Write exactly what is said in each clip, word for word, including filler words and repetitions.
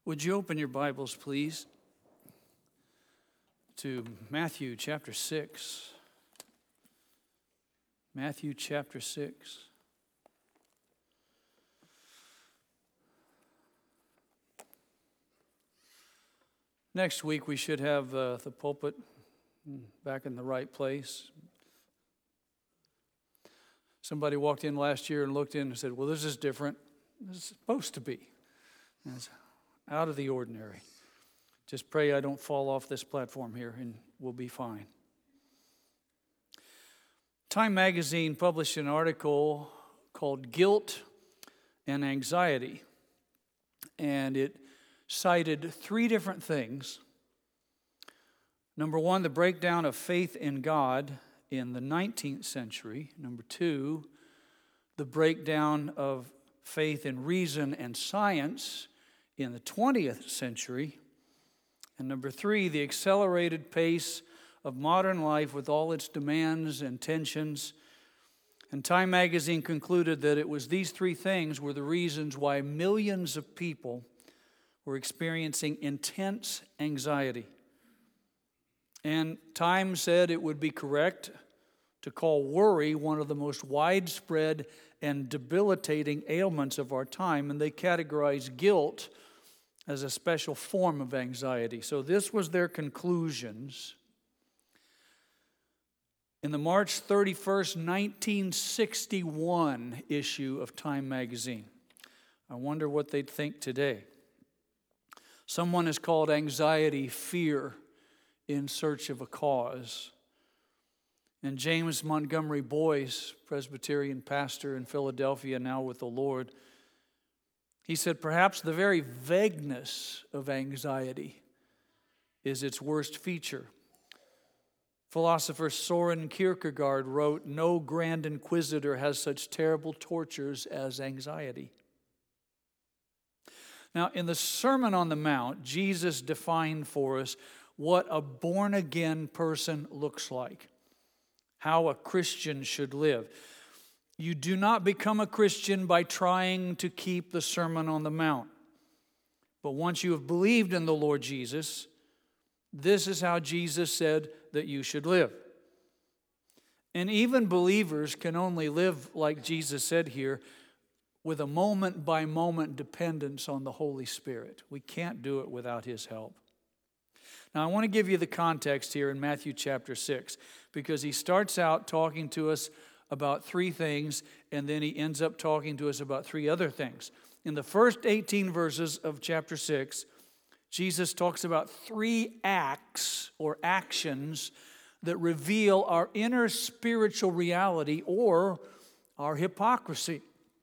Would you open your Bibles, please, to Matthew chapter six. Matthew chapter six. Next week we should have uh, the pulpit back in the right place. Somebody walked in last year and looked in and said, well, this is different. This is supposed to be. And it's out of the ordinary. Just pray I don't fall off this platform here and we'll be fine. Time magazine published an article called Guilt and Anxiety. And it cited three different things. Number one, the breakdown of faith in God in the nineteenth century. Number two, the breakdown of faith in reason and science in the twentieth century. And number three, the accelerated pace of modern life with all its demands and tensions. And Time magazine concluded that it was these three things were the reasons why millions of people were experiencing intense anxiety. And Time said it would be correct to call worry one of the most widespread and debilitating ailments of our time, and they categorized guilt as a special form of anxiety. So this was their conclusions. In the March thirty-first, nineteen sixty-one issue of Time magazine. I wonder what they'd think today. Someone has called anxiety fear in search of a cause. And James Montgomery Boyce, Presbyterian pastor in Philadelphia, now with the Lord, he said, perhaps the very vagueness of anxiety is its worst feature. Philosopher Soren Kierkegaard wrote, no grand inquisitor has such terrible tortures as anxiety. Now, in the Sermon on the Mount, Jesus defined for us what a born-again person looks like, how a Christian should live. You do not become a Christian by trying to keep the Sermon on the Mount. But once you have believed in the Lord Jesus, this is how Jesus said that you should live. And even believers can only live, like Jesus said here, with a moment-by-moment dependence on the Holy Spirit. We can't do it without His help. Now, I want to give you the context here in Matthew chapter six, because he starts out talking to us about three things, and then he ends up talking to us about three other things. In the first eighteen verses of chapter six, Jesus talks about three acts or actions that reveal our inner spiritual reality or our hypocrisy.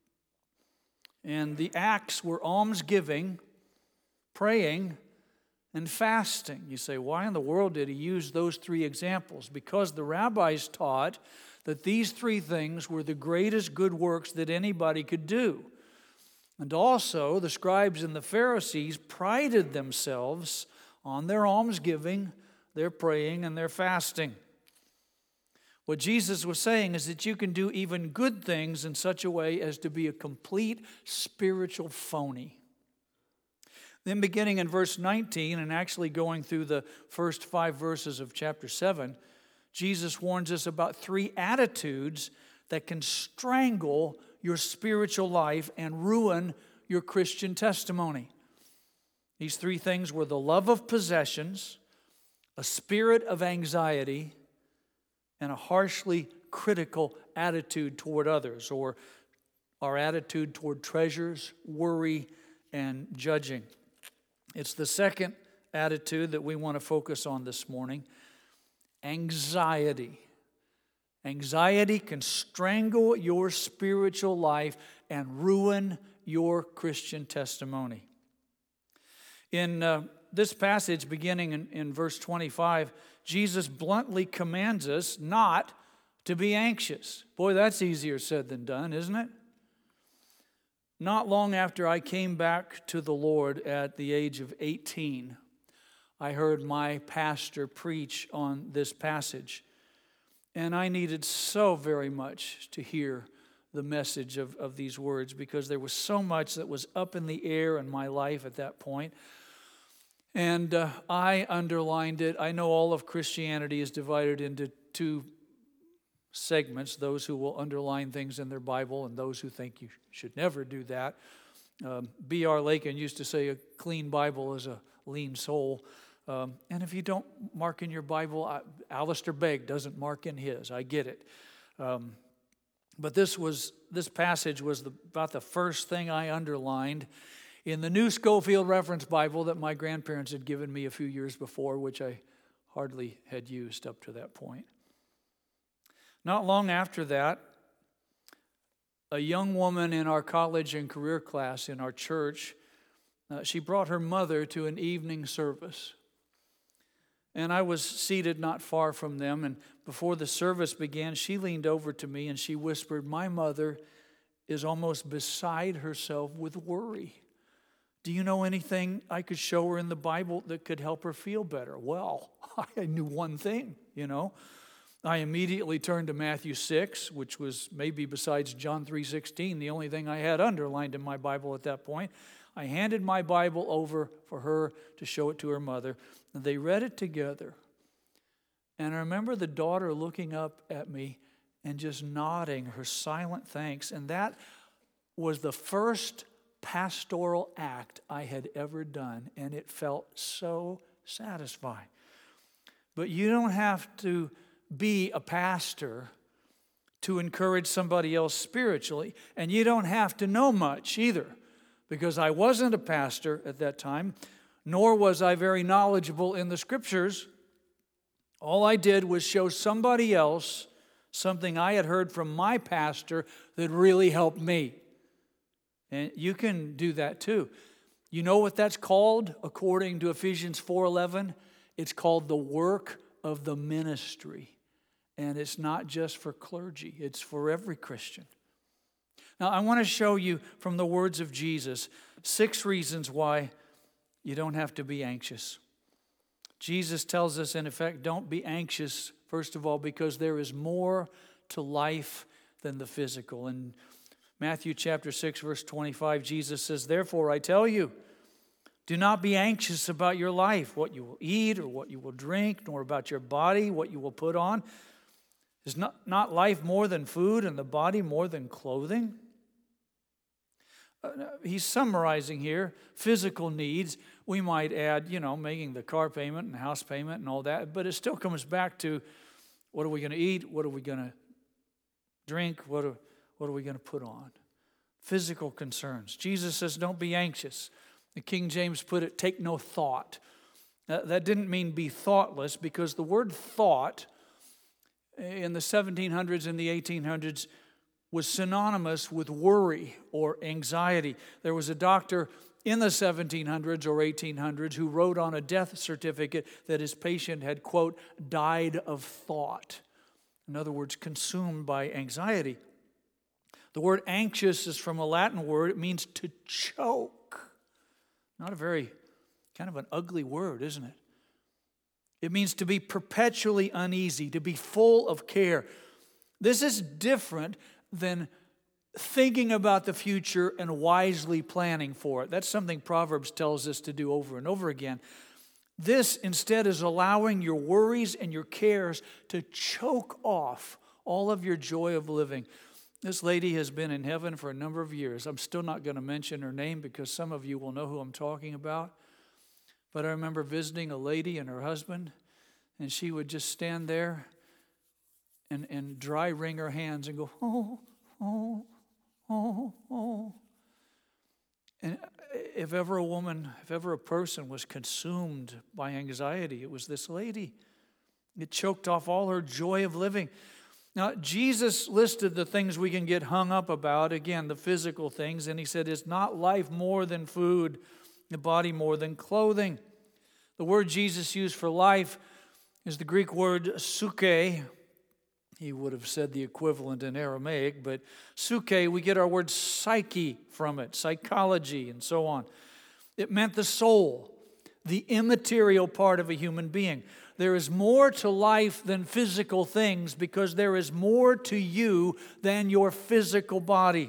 And the acts were almsgiving, praying, and fasting. You say, why in the world did he use those three examples? Because the rabbis taught that these three things were the greatest good works that anybody could do. And also, the scribes and the Pharisees prided themselves on their almsgiving, their praying, and their fasting. What Jesus was saying is that you can do even good things in such a way as to be a complete spiritual phony. Then beginning in verse nineteen and actually going through the first five verses of chapter seven, Jesus warns us about three attitudes that can strangle your spiritual life and ruin your Christian testimony. These three things were the love of possessions, a spirit of anxiety, and a harshly critical attitude toward others, or our attitude toward treasures, worry, and judging. It's the second attitude that we want to focus on this morning. Anxiety. Anxiety can strangle your spiritual life and ruin your Christian testimony. In uh, this passage, beginning in, in verse twenty-five, Jesus bluntly commands us not to be anxious. Boy, that's easier said than done, isn't it? Not long after I came back to the Lord at the age of eighteen, I heard my pastor preach on this passage. And I needed so very much to hear the message of, of these words, because there was so much that was up in the air in my life at that point. And uh, I underlined it. I know all of Christianity is divided into two segments, those who will underline things in their Bible and those who think you should never do that. Um, B R Lakin used to say a clean Bible is a lean soul. Um, and if you don't mark in your Bible, I, Alistair Begg doesn't mark in his. I get it. Um, but this was this passage was the, about the first thing I underlined in the New Schofield Reference Bible that my grandparents had given me a few years before, which I hardly had used up to that point. Not long after that, a young woman in our college and career class in our church, uh, she brought her mother to an evening service. And I was seated not far from them, and before the service began, she leaned over to me and she whispered, "My mother is almost beside herself with worry. Do you know anything I could show her in the Bible that could help her feel better?" Well, I knew one thing, you know. I immediately turned to Matthew six, which was maybe besides John three sixteen, the only thing I had underlined in my Bible at that point. I handed my Bible over for her to show it to her mother, and they read it together. And I remember the daughter looking up at me and just nodding her silent thanks, and that was the first pastoral act I had ever done, and it felt so satisfying. But you don't have to be a pastor to encourage somebody else spiritually, and you don't have to know much either, because I wasn't a pastor at that time, nor was I very knowledgeable in the Scriptures. All I did was show somebody else something I had heard from my pastor that really helped me. And you can do that too. You know what that's called according to Ephesians four eleven? It's called the work of the ministry. And it's not just for clergy, it's for every Christian. Now, I want to show you from the words of Jesus six reasons why you don't have to be anxious. Jesus tells us, in effect, don't be anxious, first of all, because there is more to life than the physical. In Matthew chapter six, verse twenty-five, Jesus says, "Therefore I tell you, do not be anxious about your life, what you will eat or what you will drink, nor about your body, what you will put on. Is not, not life more than food and the body more than clothing?" Uh, he's summarizing here physical needs. We might add, you know, making the car payment and house payment and all that, but it still comes back to what are we going to eat? What are we going to drink? What are, what are we going to put on? Physical concerns. Jesus says, don't be anxious. The King James put it, take no thought. Uh, that didn't mean be thoughtless, because the word thought in the seventeen hundreds and the eighteen hundreds was synonymous with worry or anxiety. There was a doctor in the seventeen hundreds or eighteen hundreds who wrote on a death certificate that his patient had, quote, died of thought. In other words, consumed by anxiety. The word anxious is from a Latin word. It means to choke. Not a very, kind of an ugly word, isn't it? It means to be perpetually uneasy, to be full of care. This is different than thinking about the future and wisely planning for it. That's something Proverbs tells us to do over and over again. This instead is allowing your worries and your cares to choke off all of your joy of living. This lady has been in heaven for a number of years. I'm still not going to mention her name because some of you will know who I'm talking about. But I remember visiting a lady and her husband, and she would just stand there and, and dry wring her hands and go, oh, oh, oh, oh. And if ever a woman, if ever a person was consumed by anxiety, it was this lady. It choked off all her joy of living. Now, Jesus listed the things we can get hung up about, again, the physical things, and he said, is not life more than food, the body more than clothing? The word Jesus used for life is the Greek word suke. He would have said the equivalent in Aramaic, but suke, we get our word psyche from it, psychology and so on. It meant the soul, the immaterial part of a human being. There is more to life than physical things because there is more to you than your physical body.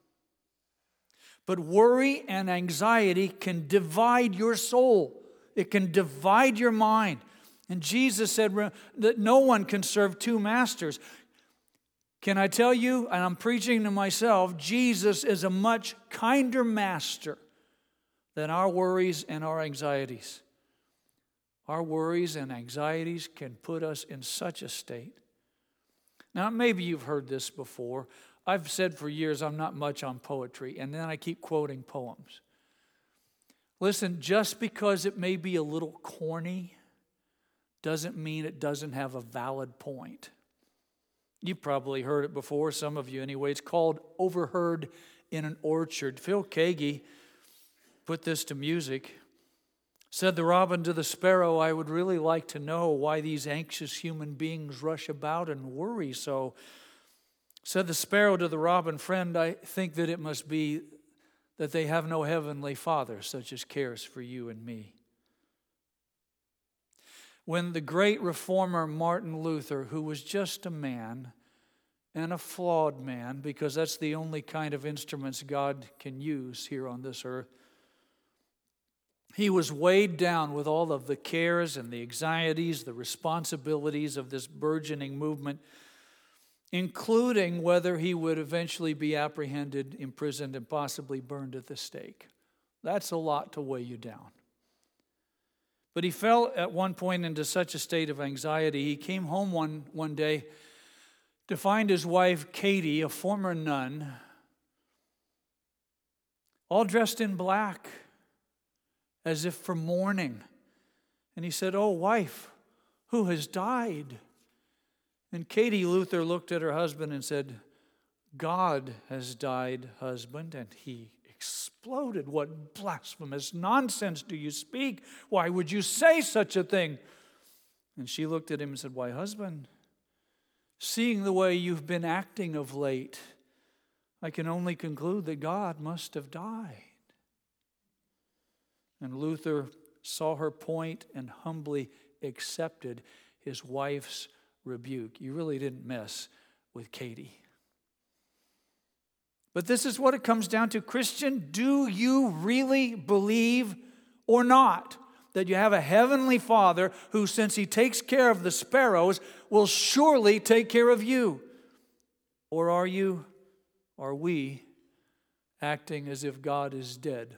But worry and anxiety can divide your soul. It can divide your mind. And Jesus said that no one can serve two masters. Can I tell you, and I'm preaching to myself, Jesus is a much kinder master than our worries and our anxieties. Our worries and anxieties can put us in such a state. Now, maybe you've heard this before. I've said for years I'm not much on poetry, and then I keep quoting poems. Listen, just because it may be a little corny doesn't mean it doesn't have a valid point. You've probably heard it before, some of you anyway. It's called Overheard in an Orchard. Phil Keaggy put this to music. Said the robin to the sparrow, I would really like to know why these anxious human beings rush about and worry so. Said the sparrow to the robin, friend, I think that it must be that they have no heavenly Father such as cares for you and me. When the great reformer Martin Luther, who was just a man and a flawed man, because that's the only kind of instruments God can use here on this earth, he was weighed down with all of the cares and the anxieties, the responsibilities of this burgeoning movement, including whether he would eventually be apprehended, imprisoned, and possibly burned at the stake. That's a lot to weigh you down. But he fell at one point into such a state of anxiety, he came home one, one day to find his wife, Katie, a former nun, all dressed in black, as if for mourning. And he said, oh, wife, who has died? And Katie Luther looked at her husband and said, God has died, husband. And he exploded. What blasphemous nonsense do you speak? Why would you say such a thing? And she looked at him and said, why, husband, seeing the way you've been acting of late, I can only conclude that God must have died. And Luther saw her point and humbly accepted his wife's rebuke. You really didn't mess with Katie. But this is what it comes down to. Christian, do you really believe or not that you have a heavenly Father who, since he takes care of the sparrows, will surely take care of you? Or are you, are we, acting as if God is dead?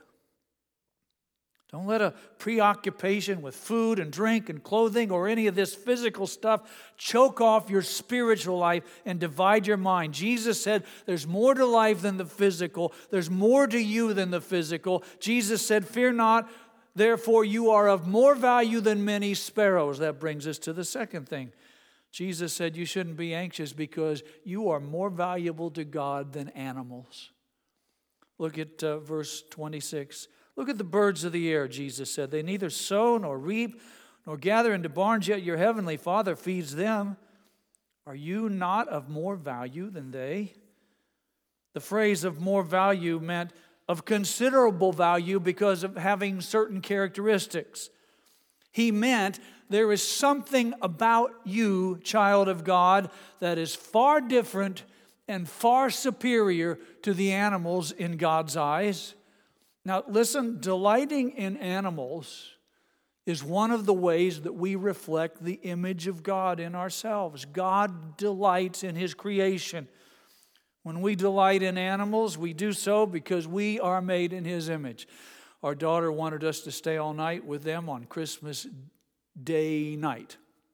Don't let a preoccupation with food and drink and clothing or any of this physical stuff choke off your spiritual life and divide your mind. Jesus said there's more to life than the physical. There's more to you than the physical. Jesus said, fear not, therefore you are of more value than many sparrows. That brings us to the second thing. Jesus said you shouldn't be anxious because you are more valuable to God than animals. Look at uh, verse twenty-six. Look at the birds of the air, Jesus said. They neither sow nor reap nor gather into barns, yet your heavenly Father feeds them. Are you not of more value than they? The phrase of more value meant of considerable value because of having certain characteristics. He meant there is something about you, child of God, that is far different and far superior to the animals in God's eyes. Now, listen, delighting in animals is one of the ways that we reflect the image of God in ourselves. God delights in His creation. When we delight in animals, we do so because we are made in His image. Our daughter wanted us to stay all night with them on Christmas Day night.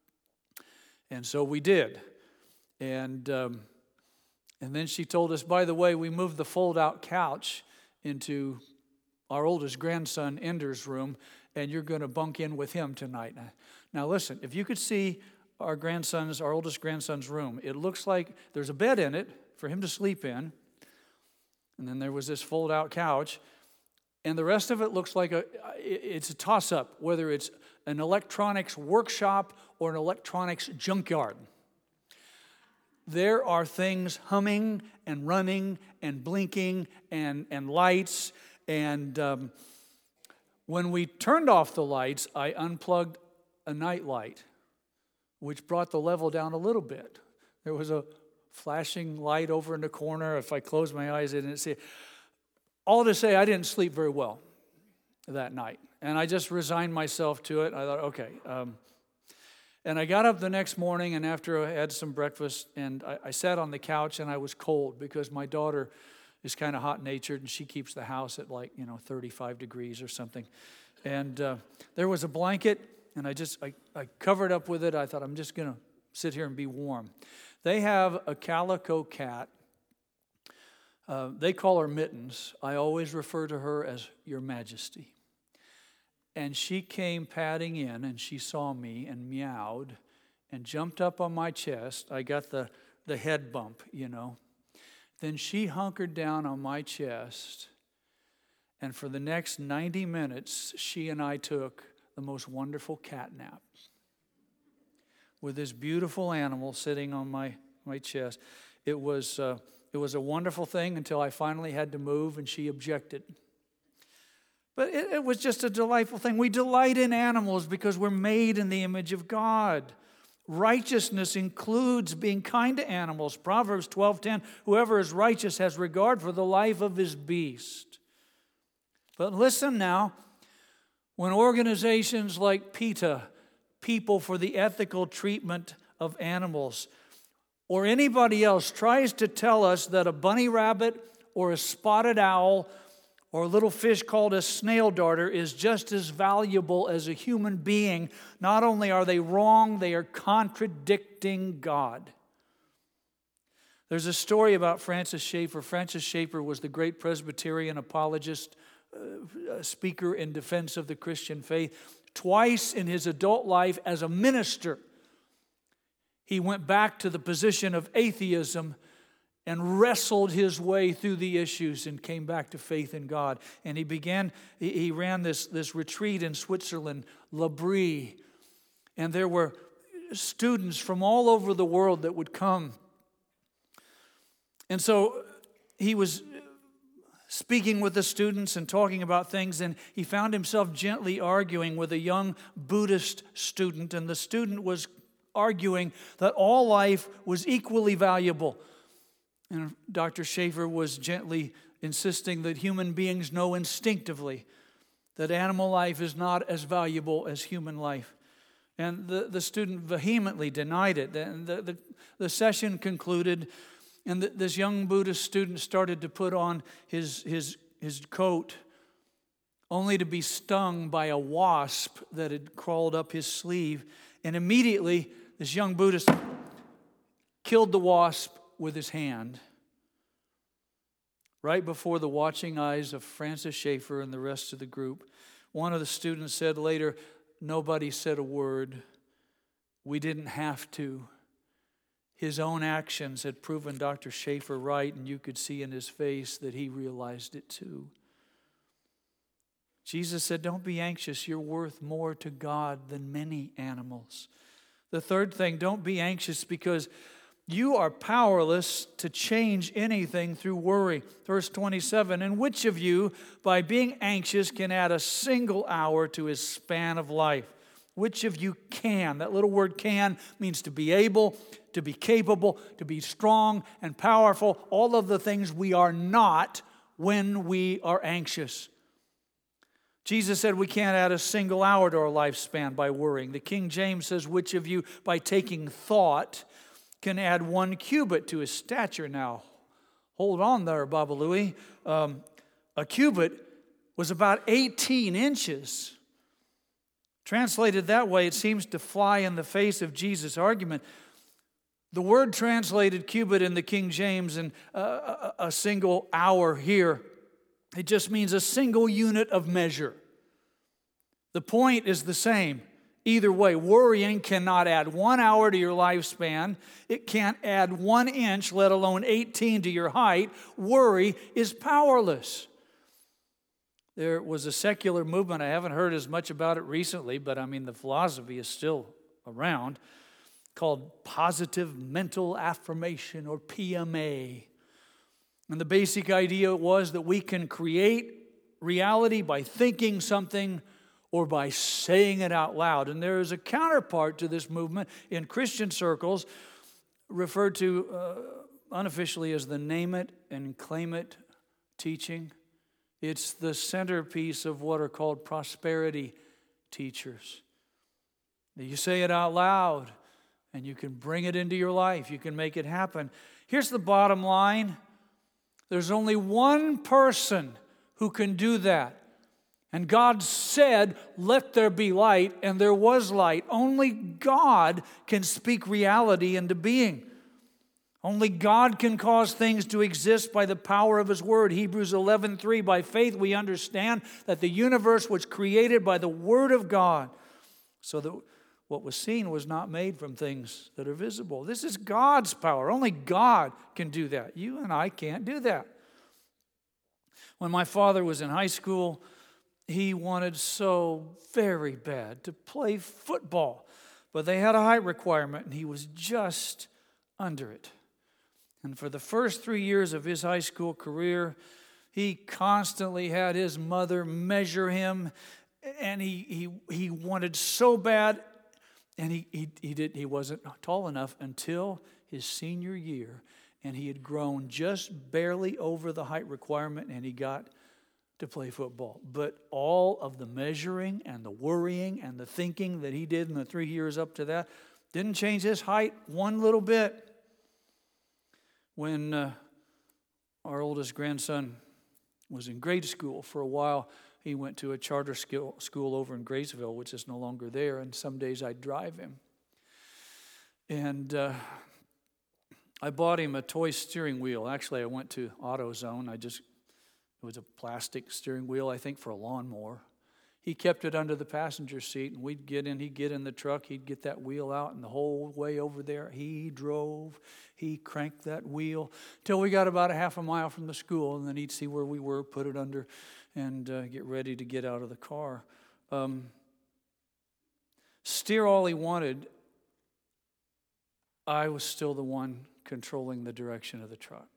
And so we did. And, um, and then she told us, by the way, we moved the fold-out couch into our oldest grandson, Ender's room, and you're going to bunk in with him tonight. Now listen, if you could see our grandson's, our oldest grandson's room, it looks like there's a bed in it for him to sleep in, and then there was this fold-out couch, and the rest of it looks like a, it's a toss-up, whether it's an electronics workshop or an electronics junkyard. There are things humming and running and blinking and, and lights. And um, when we turned off the lights, I unplugged a night light which brought the level down a little bit. There was a flashing light over in the corner. If I closed my eyes, I didn't see it. All to say, I didn't sleep very well that night. And I just resigned myself to it. I thought, okay. Um, and I got up the next morning, and after I had some breakfast, and I, I sat on the couch, and I was cold because my daughter is kind of hot-natured, and she keeps the house at like, you know, thirty-five degrees or something. And uh, there was a blanket, and I just, I, I covered up with it. I thought, I'm just going to sit here and be warm. They have a calico cat. Uh, they call her Mittens. I always refer to her as Your Majesty. And she came padding in, and she saw me and meowed and jumped up on my chest. I got the, the head bump, you know. Then she hunkered down on my chest, and for the next ninety minutes, she and I took the most wonderful cat nap with this beautiful animal sitting on my, my chest. It was, uh, it was a wonderful thing until I finally had to move, and she objected. But it, it was just a delightful thing. We delight in animals because we're made in the image of God. Righteousness includes being kind to animals. Proverbs twelve ten, whoever is righteous has regard for the life of his beast. But listen now, when organizations like PETA, People for the Ethical Treatment of Animals, or anybody else tries to tell us that a bunny rabbit or a spotted owl or a little fish called a snail darter is just as valuable as a human being, not only are they wrong, they are contradicting God. There's a story about Francis Schaeffer. Francis Schaeffer was the great Presbyterian apologist, uh, speaker in defense of the Christian faith. Twice in his adult life as a minister, he went back to the position of atheism and wrestled his way through the issues and came back to faith in God. And he began, he ran this, this retreat in Switzerland, L'Abri. And there were students from all over the world that would come. And so he was speaking with the students and talking about things, and he found himself gently arguing with a young Buddhist student. And the student was arguing that all life was equally valuable. And Doctor Schaeffer was gently insisting that human beings know instinctively that animal life is not as valuable as human life. And the, the student vehemently denied it. And the, the, the session concluded, and the, this young Buddhist student started to put on his, his, his coat, only to be stung by a wasp that had crawled up his sleeve. And immediately, this young Buddhist killed the wasp with his hand, right before the watching eyes of Francis Schaeffer and the rest of the group. One of the students said later, nobody said a word. We didn't have to. His own actions had proven Doctor Schaeffer right, and you could see in his face that he realized it too. Jesus said, don't be anxious. You're worth more to God than many animals. The third thing, don't be anxious because you are powerless to change anything through worry. Verse twenty-seven, and which of you, by being anxious, can add a single hour to his span of life? Which of you can? That little word can means to be able, to be capable, to be strong and powerful. All of the things we are not when we are anxious. Jesus said we can't add a single hour to our lifespan by worrying. The King James says, which of you, by taking thought, can add one cubit to his stature? Now, hold on there, Baba Louie. Um, a cubit was about eighteen inches. Translated that way, it seems to fly in the face of Jesus' argument. The word translated cubit in the King James and uh, a single hour here, it just means a single unit of measure. The point is the same. Either way, worrying cannot add one hour to your lifespan. It can't add one inch, let alone eighteen to your height. Worry is powerless. There was a secular movement. I haven't heard as much about it recently, but I mean, the philosophy is still around, called Positive Mental Affirmation, or P M A. And the basic idea was that we can create reality by thinking something, or by saying it out loud. And there is a counterpart to this movement in Christian circles referred to uh, unofficially as the name it and claim it teaching. It's the centerpiece of what are called prosperity teachers. You say it out loud and you can bring it into your life. You can make it happen. Here's the bottom line. There's only one person who can do that. And God said, let there be light, and there was light. Only God can speak reality into being. Only God can cause things to exist by the power of His Word. Hebrews eleven three, by faith we understand that the universe was created by the Word of God, so that what was seen was not made from things that are visible. This is God's power. Only God can do that. You and I can't do that. When my father was in high school, he wanted so very bad to play football. But they had a height requirement, and he was just under it. And for the first three years of his high school career, he constantly had his mother measure him, and he he he wanted so bad, and he he he did he wasn't tall enough until his senior year, and he had grown just barely over the height requirement, and he got to play football. But all of the measuring and the worrying and the thinking that he did in the three years up to that didn't change his height one little bit. When uh, our oldest grandson was in grade school for a while, he went to a charter school, school over in Graysville, which is no longer there, and some days I'd drive him. And uh, I bought him a toy steering wheel. Actually, I went to AutoZone. I just It was a plastic steering wheel, I think, for a lawnmower. He kept it under the passenger seat, and we'd get in, he'd get in the truck, he'd get that wheel out, and the whole way over there, he drove, he cranked that wheel till we got about a half a mile from the school, and then he'd see where we were, put it under, and uh, get ready to get out of the car. Um, steer all he wanted. I was still the one controlling the direction of the truck.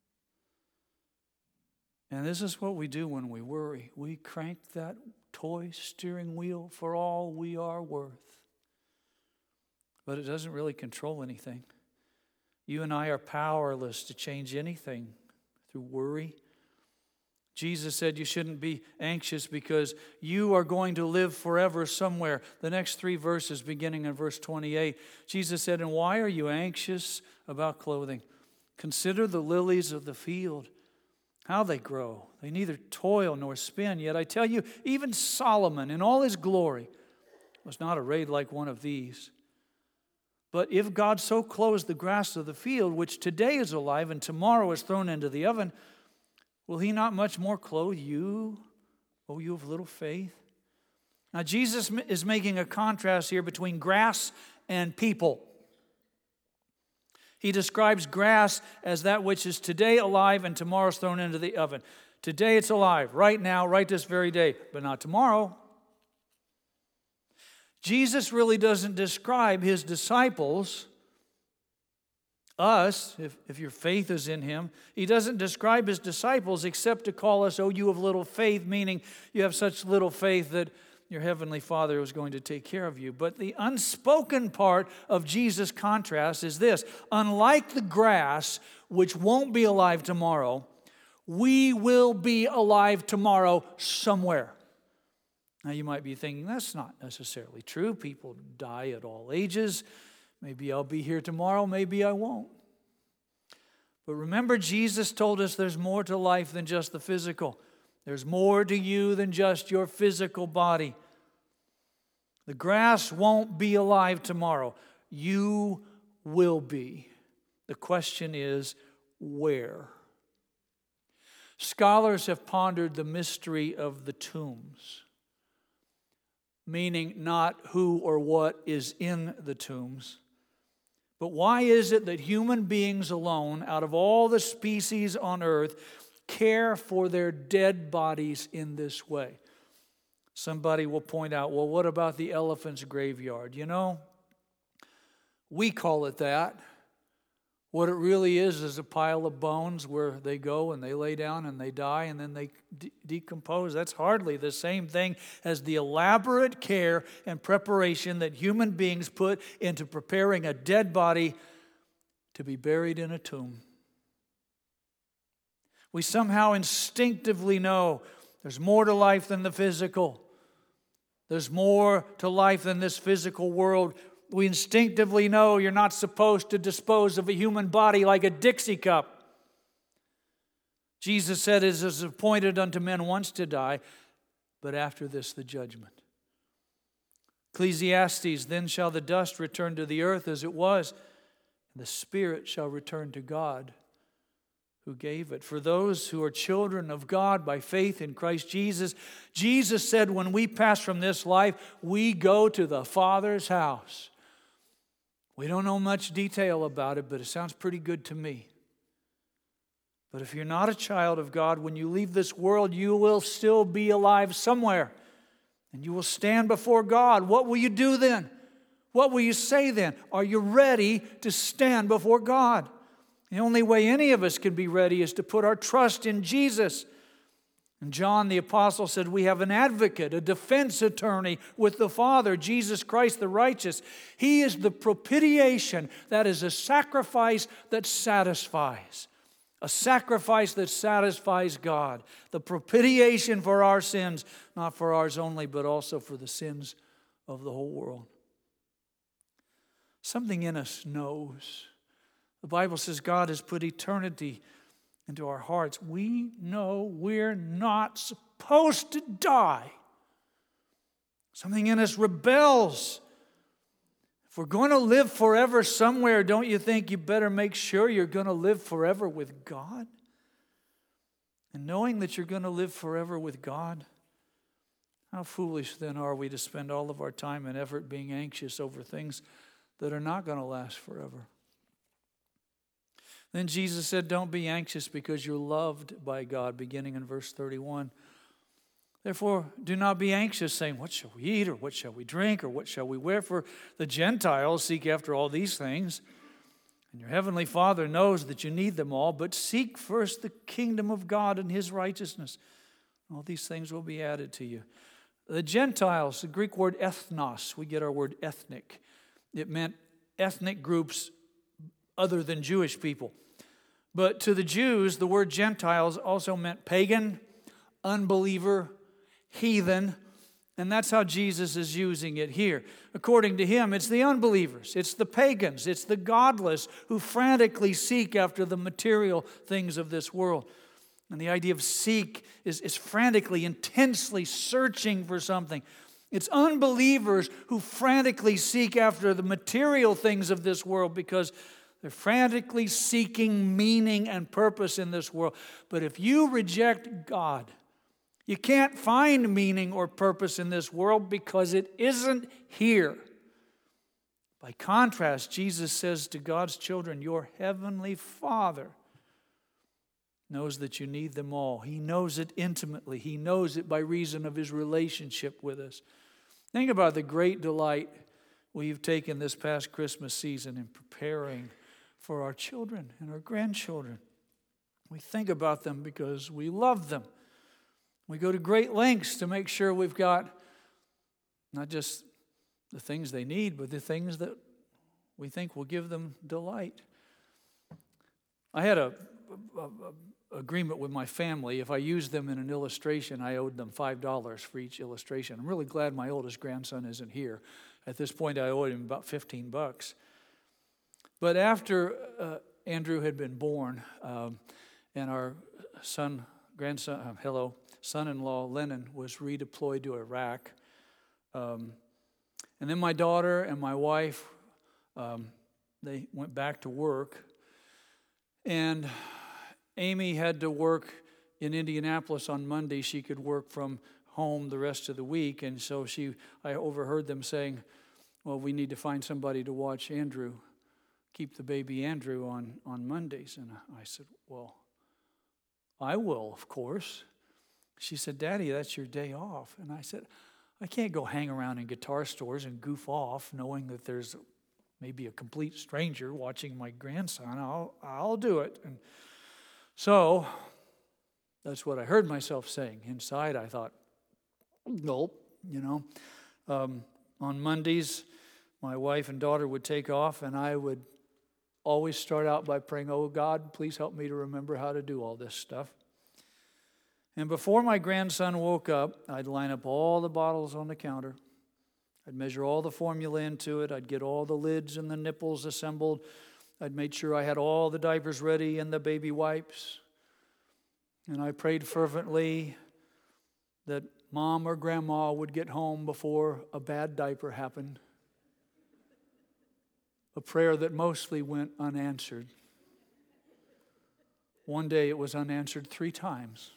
And this is what we do when we worry. We crank that toy steering wheel for all we are worth. But it doesn't really control anything. You and I are powerless to change anything through worry. Jesus said you shouldn't be anxious because you are going to live forever somewhere. The next three verses, beginning in verse twenty-eight, Jesus said, "And why are you anxious about clothing? Consider the lilies of the field, how they grow. They neither toil nor spin. Yet I tell you, even Solomon in all his glory was not arrayed like one of these. But if God so clothes the grass of the field, which today is alive and tomorrow is thrown into the oven, will He not much more clothe you, O you of little faith?" Now Jesus is making a contrast here between grass and people. He describes grass as that which is today alive and tomorrow is thrown into the oven. Today it's alive, right now, right this very day, but not tomorrow. Jesus really doesn't describe His disciples, us, if, if your faith is in Him. He doesn't describe His disciples except to call us, "Oh, you of little faith," meaning you have such little faith that your heavenly Father is going to take care of you. But the unspoken part of Jesus' contrast is this: unlike the grass, which won't be alive tomorrow, we will be alive tomorrow somewhere. Now you might be thinking, that's not necessarily true. People die at all ages. Maybe I'll be here tomorrow, maybe I won't. But remember, Jesus told us there's more to life than just the physical. There's more to you than just your physical body. The grass won't be alive tomorrow. You will be. The question is, where? Scholars have pondered the mystery of the tombs, meaning not who or what is in the tombs, but why is it that human beings alone, out of all the species on earth, care for their dead bodies in this way? Somebody will point out, well, what about the elephant's graveyard? You know, we call it that. What it really is is a pile of bones where they go and they lay down and they die and then they de- decompose. That's hardly the same thing as the elaborate care and preparation that human beings put into preparing a dead body to be buried in a tomb. We somehow instinctively know there's more to life than the physical. There's more to life than this physical world. We instinctively know you're not supposed to dispose of a human body like a Dixie cup. Jesus said, it is appointed unto men once to die, but after this the judgment. Ecclesiastes, then shall the dust return to the earth as it was, and the spirit shall return to God who gave it. For those who are children of God by faith in Christ Jesus, Jesus said when we pass from this life, we go to the Father's house. We don't know much detail about it, but it sounds pretty good to me. But if you're not a child of God, when you leave this world, you will still be alive somewhere. And you will stand before God. What will you do then? What will you say then? Are you ready to stand before God? The only way any of us can be ready is to put our trust in Jesus. And John the Apostle said, we have an advocate, a defense attorney with the Father, Jesus Christ the righteous. He is the propitiation, that is a sacrifice that satisfies. A sacrifice that satisfies God. The propitiation for our sins, not for ours only, but also for the sins of the whole world. Something in us knows. The Bible says God has put eternity into our hearts. We know we're not supposed to die. Something in us rebels. If we're going to live forever somewhere, don't you think you better make sure you're going to live forever with God? And knowing that you're going to live forever with God, how foolish then are we to spend all of our time and effort being anxious over things that are not going to last forever? Then Jesus said, don't be anxious because you're loved by God, beginning in verse thirty-one. Therefore, do not be anxious, saying, what shall we eat, or what shall we drink, or what shall we wear? For the Gentiles seek after all these things, and your heavenly Father knows that you need them all. But seek first the kingdom of God and His righteousness. All these things will be added to you. The Gentiles, the Greek word ethnos, we get our word ethnic. It meant ethnic groups other than Jewish people. But to the Jews, the word Gentiles also meant pagan, unbeliever, heathen, and that's how Jesus is using it here. According to him, it's the unbelievers, it's the pagans, it's the godless who frantically seek after the material things of this world. And the idea of seek is, is frantically, intensely searching for something. It's unbelievers who frantically seek after the material things of this world because they're frantically seeking meaning and purpose in this world. But if you reject God, you can't find meaning or purpose in this world because it isn't here. By contrast, Jesus says to God's children, your heavenly Father knows that you need them all. He knows it intimately. He knows it by reason of His relationship with us. Think about the great delight we've taken this past Christmas season in preparing for our children and our grandchildren. We think about them because we love them. We go to great lengths to make sure we've got not just the things they need, but the things that we think will give them delight. I had a, a, a agreement with my family. If I used them in an illustration, I owed them five dollars for each illustration. I'm really glad my oldest grandson isn't here. At this point, I owed him about fifteen bucks. But after uh, Andrew had been born, um, and our son, grandson, uh, hello, son-in-law Lennon was redeployed to Iraq, um, and then my daughter and my wife, um, they went back to work, and Amy had to work in Indianapolis on Monday. She could work from home the rest of the week, and so she, I overheard them saying, well, we need to find somebody to watch Andrew, keep the baby Andrew on, on Mondays. And I said, well, I will, of course. She said, Daddy, that's your day off. And I said, I can't go hang around in guitar stores and goof off knowing that there's maybe a complete stranger watching my grandson. I'll, I'll do it. And so that's what I heard myself saying. Inside, I thought, nope, you know. Um, on Mondays, my wife and daughter would take off, and I would always start out by praying, oh, God, please help me to remember how to do all this stuff. And before my grandson woke up, I'd line up all the bottles on the counter. I'd measure all the formula into it. I'd get all the lids and the nipples assembled. I'd make sure I had all the diapers ready and the baby wipes. And I prayed fervently that Mom or Grandma would get home before a bad diaper happened. A prayer that mostly went unanswered. One day it was unanswered three times.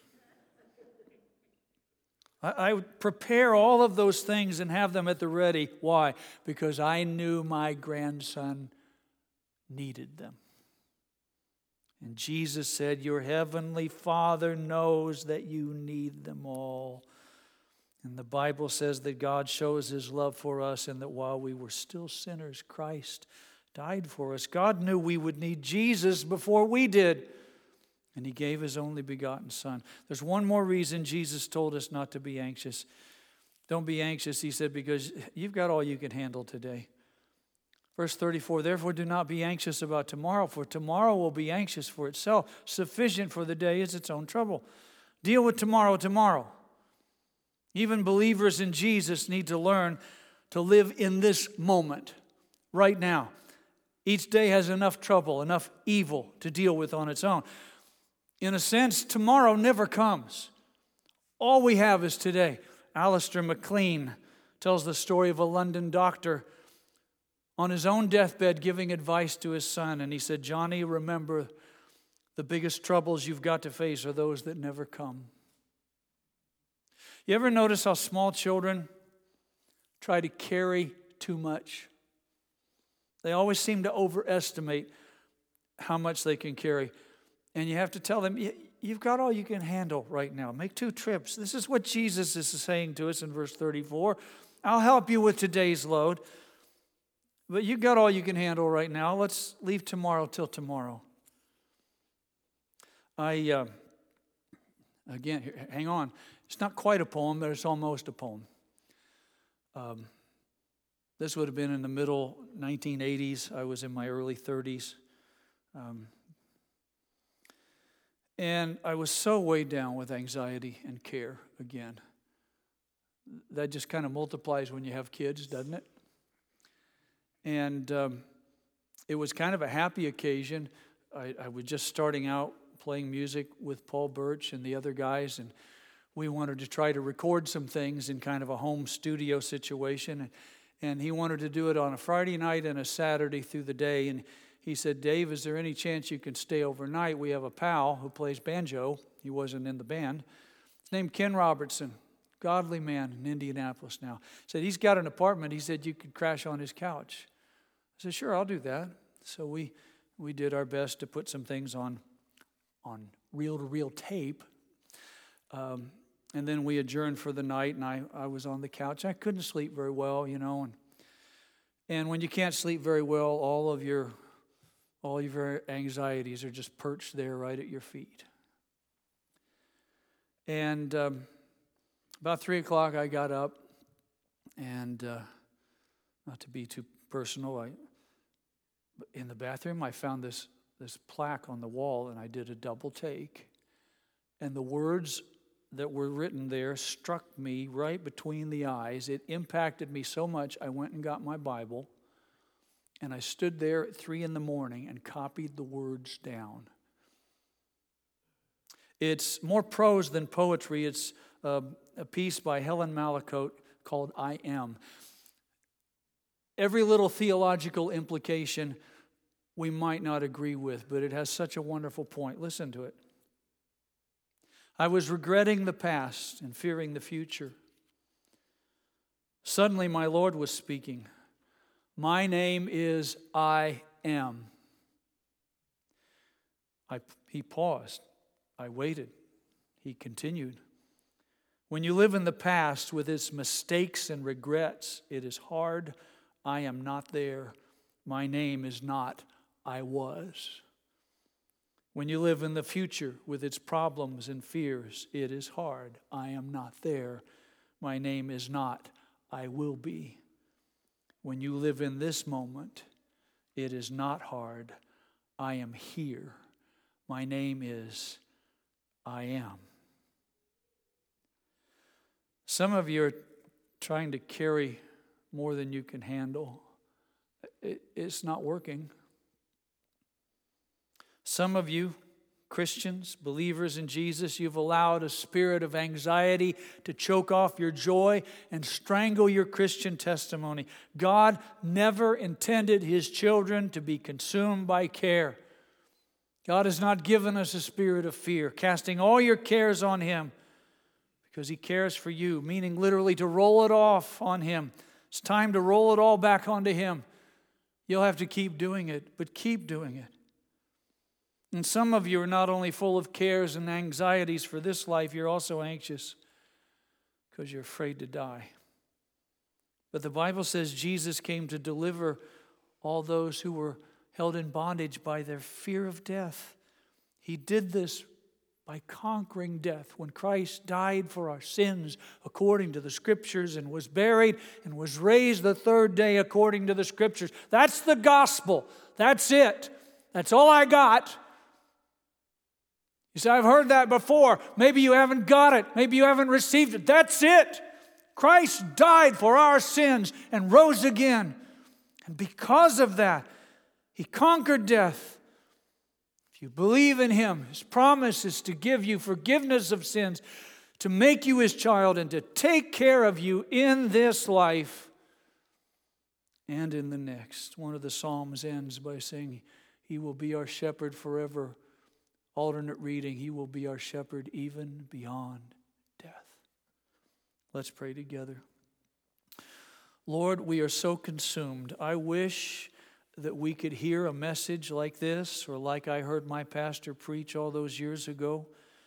I would prepare all of those things and have them at the ready. Why? Because I knew my grandson needed them. And Jesus said, your heavenly Father knows that you need them all. And the Bible says that God shows His love for us and that while we were still sinners, Christ died for us. God knew we would need Jesus before we did. And He gave His only begotten Son. There's one more reason Jesus told us not to be anxious. Don't be anxious, He said, because you've got all you can handle today. Verse thirty-four, therefore do not be anxious about tomorrow, for tomorrow will be anxious for itself. Sufficient for the day is its own trouble. Deal with tomorrow tomorrow. Even believers in Jesus need to learn to live in this moment, right now. Each day has enough trouble, enough evil to deal with on its own. In a sense, tomorrow never comes. All we have is today. Alistair MacLean tells the story of a London doctor on his own deathbed giving advice to his son. And he said, Johnny, remember, the biggest troubles you've got to face are those that never come. You ever notice how small children try to carry too much? They always seem to overestimate how much they can carry. And you have to tell them, you've got all you can handle right now. Make two trips. This is what Jesus is saying to us in verse thirty-four. I'll help you with today's load. But you've got all you can handle right now. Let's leave tomorrow till tomorrow. I, uh, again, hang on. It's not quite a poem, but it's almost a poem. Um, this would have been in the middle nineteen eighties. I was in my early thirties. Um, And I was so weighed down with anxiety and care again. That just kind of multiplies when you have kids, doesn't it? And um, it was kind of a happy occasion. I, I was just starting out playing music with Paul Birch and the other guys, and we wanted to try to record some things in kind of a home studio situation. And he wanted to do it on a Friday night and a Saturday through the day. And he said, Dave, is there any chance you can stay overnight? We have a pal who plays banjo. He wasn't in the band. His named Ken Robertson, godly man in Indianapolis now. He said, he's got an apartment. He said, you could crash on his couch. I said, sure, I'll do that. So we we did our best to put some things on, on reel-to-reel tape. Um, and then we adjourned for the night, and I, I was on the couch. I couldn't sleep very well, you know. And, and when you can't sleep very well, all of your... All your anxieties are just perched there right at your feet. And um, about three o'clock, I got up, and uh, not to be too personal, I in the bathroom, I found this this plaque on the wall, and I did a double take. And the words that were written there struck me right between the eyes. It impacted me so much, I went and got my Bible. And I stood there at three in the morning and copied the words down. It's more prose than poetry. It's uh, a piece by Helen Mallicoat called I Am. Every little theological implication we might not agree with, but it has such a wonderful point. Listen to it. I was regretting the past and fearing the future. Suddenly my Lord was speaking. My name is I Am. I, he paused. I waited. He continued. When you live in the past with its mistakes and regrets, it is hard. I am not there. My name is not I was. When you live in the future with its problems and fears, it is hard. I am not there. My name is not I will be. When you live in this moment, it is not hard. I am here. My name is I am. Some of you are trying to carry more than you can handle. It, it's not working. Some of you, Christians, believers in Jesus, you've allowed a spirit of anxiety to choke off your joy and strangle your Christian testimony. God never intended His children to be consumed by care. God has not given us a spirit of fear, casting all your cares on Him because He cares for you, meaning literally to roll it off on Him. It's time to roll it all back onto Him. You'll have to keep doing it, but keep doing it. And some of you are not only full of cares and anxieties for this life, you're also anxious because you're afraid to die. But the Bible says Jesus came to deliver all those who were held in bondage by their fear of death. He did this by conquering death. When Christ died for our sins according to the Scriptures and was buried and was raised the third day according to the Scriptures. That's the gospel. That's it. That's all I got. You say, I've heard that before. Maybe you haven't got it. Maybe you haven't received it. That's it. Christ died for our sins and rose again. And because of that, He conquered death. If you believe in Him, His promise is to give you forgiveness of sins, to make you His child, and to take care of you in this life and in the next. One of the Psalms ends by saying, He will be our shepherd forever. Alternate reading, He will be our shepherd even beyond death. Let's pray together. Lord, we are so consumed. I wish that we could hear a message like this, or like I heard my pastor preach all those years ago.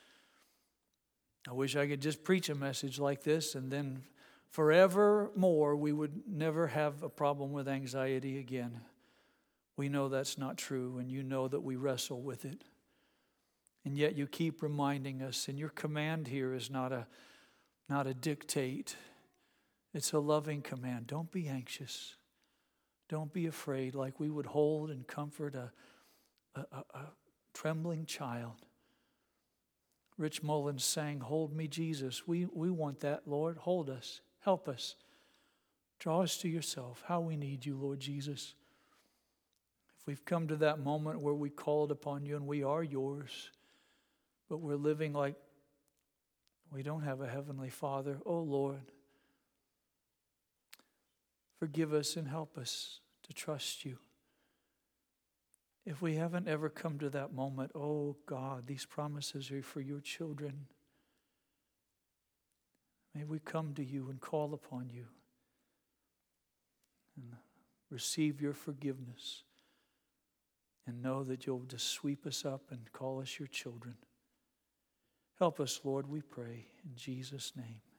I wish I could just preach a message like this, and then forevermore we would never have a problem with anxiety again. We know that's not true, and you know that we wrestle with it. And yet you keep reminding us, and your command here is not a, not a dictate. It's a loving command. Don't be anxious. Don't be afraid, like we would hold and comfort a, a, a, a trembling child. Rich Mullins sang, Hold me, Jesus. We, we want that, Lord. Hold us. Help us. Draw us to yourself. How we need you, Lord Jesus. If we've come to that moment where we called upon you and we are yours, but we're living like we don't have a heavenly Father, oh Lord, forgive us and help us to trust you. If we haven't ever come to that moment, oh God, these promises are for your children. May we come to you and call upon you and receive your forgiveness and know that you'll just sweep us up and call us your children. Help us, Lord, we pray, in Jesus' name.